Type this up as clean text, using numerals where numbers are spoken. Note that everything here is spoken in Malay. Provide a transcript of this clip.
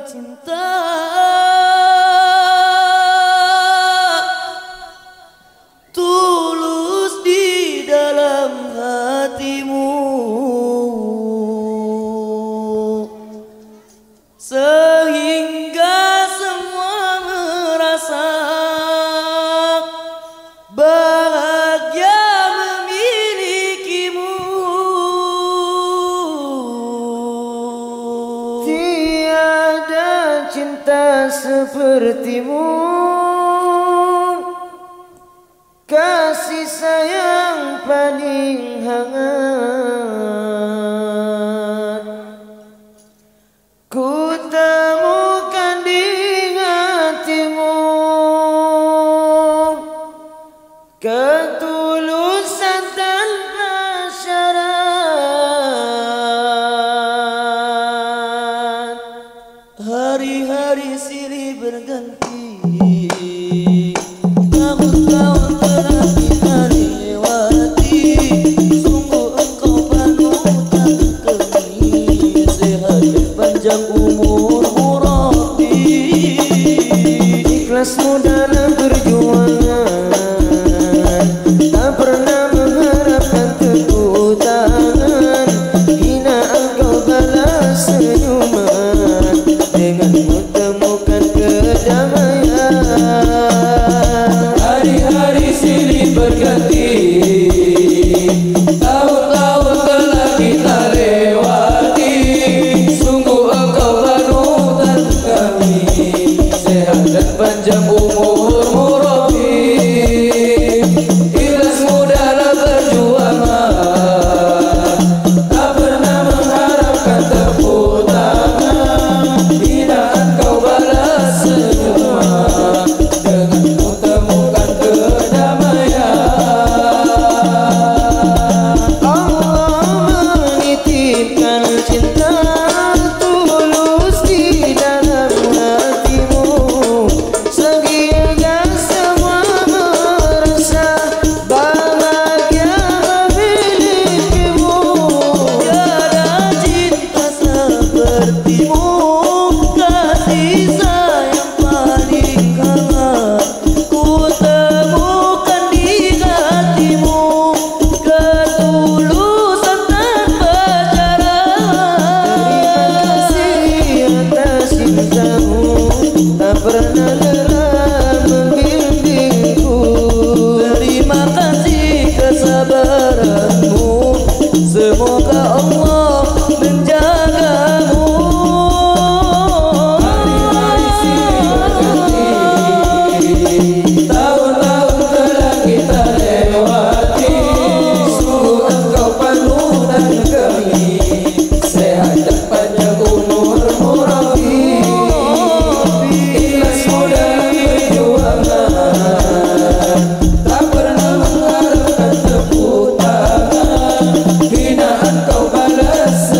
cinta tulus di dalam hatimu, sehingga semua merasa bahagia memilikimu. Tiada cinta sepertimu, kasih sayang paling hangat ku temukan di hatimu. Ketulusan tanpa syarat. Hari-hari silih berganti, tahun-tahun telah kita lewati. Sungguh engkau panutan kami, sehat dan panjang umurmu Rabbi. Ikhlasmu dalam perjuangan, tak pernah mengharapkan tepuk tangan. Hina engkau balas senyuman, denganmu temukan kedamaian. Hari-hari silih berganti, tahun-tahun telah kita lewati. Sungguh engkau panutan kami, sehat dan panjang umurmu Rabbi. Ikhlasmu dalam perjuangan, tak pernah mengharapkan tepuk tangan. Hina engkau balas senyuman, denganmu temukan kedamaian. Allah menitipkan cinta tulus di dalam hatimu, sehingga semua merasa bahagia memilikimu. Tiada cinta sepertimu, kasih sayang paling hangat ku temukan di hatimu. Ketulusan tanpa syarat. Terima kasih atas cintamu, tak pernah lelah membimbingku. Terima kasih kesabaranmu, semoga Allah menjagamu. Hari-hari silih berganti, tahun-tahun telah kita lewati. Sungguh engkau panutan kami, sehat dan panjang umurmu Rabbi. Ikhlasmu dalam perjuangan, tak pernah mengharapkan tepuk tangan. Hina engkau balas